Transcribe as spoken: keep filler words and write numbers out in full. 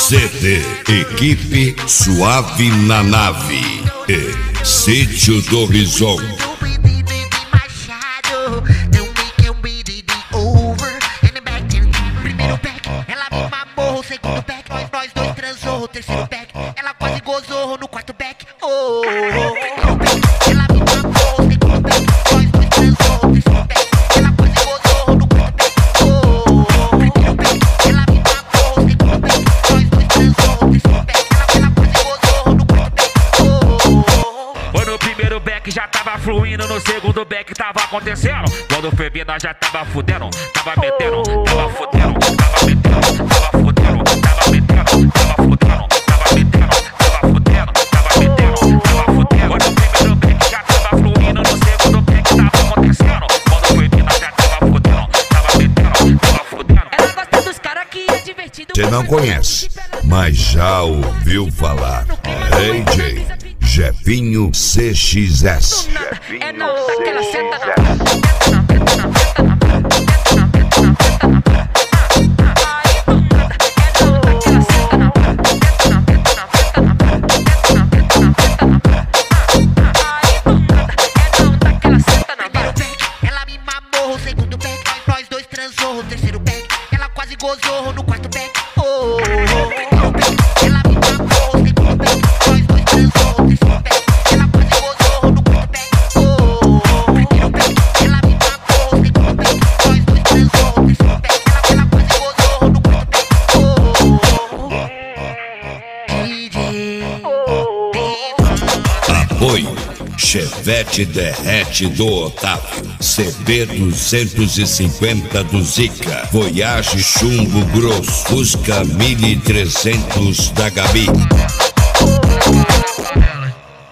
C D Equipe Suave na Nave e Sítio do Rison. Primeiro back, ela me mamou. Segundo back, nós dois transou. Terceiro back, ela quase gozou. No quarto back, oh. Primeiro back, ela me mamou. Segundo back, nós dois transou. Terceiro back, ela quase gozou. No quarto back, oh. Primeiro back, ela me mamou. Segundo back, nós dois transou. Terceiro back, ela quase gozou. No quarto back, oh. Foi no primeiro back, já tava fluindo. No segundo back tava acontecendo. Quando foi vir, nós já tava fudendo. Tava metendo, tava fudendo. Tava metendo, tava fudendo. Tava metendo, tava fudendo. Tava metendo, tava fudendo. Tava metendo, tava fudendo. Foi no primeiro back, já tava fluindo. No segundo back tava acontecendo. Quando foi vir, nós já tava fudendo. Tava metendo, tava fudendo. Ela gosta dos caras que é divertido. Você não conhece, mas já ouviu falar. D J Jefinho C X S. É não, daquela seta ela me mamou. Segundo back, nós dois transou. Terceiro back, ela quase gozou. No quarto back, oh. Primeiro back, ela me mamou. Segundo back, nós dois transou. Terceiro back, ela quase gozou. No quarto back, oh. Primeiro back, ela me mamou. Segundo back, nós dois transou. Terceiro back, ela quase gozou. No quarto back, oh. D J, Apoio Chevette Derrete do Otávio, C B duzentos e cinquenta do Zica, Voyage Chumbo Grosso, Fusca mil e trezentos da Gabi.